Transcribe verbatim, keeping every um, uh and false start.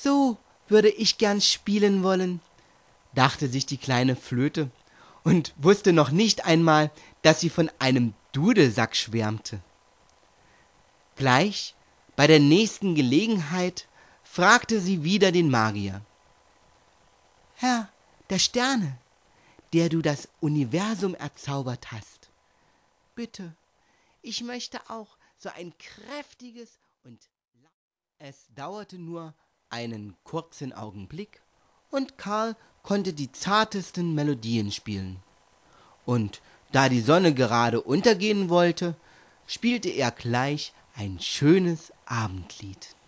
So würde ich gern spielen wollen, dachte sich die kleine Flöte und wusste noch nicht einmal, dass sie von einem Dudelsack schwärmte. Gleich bei der nächsten Gelegenheit fragte sie wieder den Magier: Herr der Sterne, der du das Universum erzaubert hast, bitte, ich möchte auch so ein kräftiges und... Es dauerte nur einen kurzen Augenblick und Karl konnte die zartesten Melodien spielen. Und da die Sonne gerade untergehen wollte, spielte er gleich ein schönes Abendlied.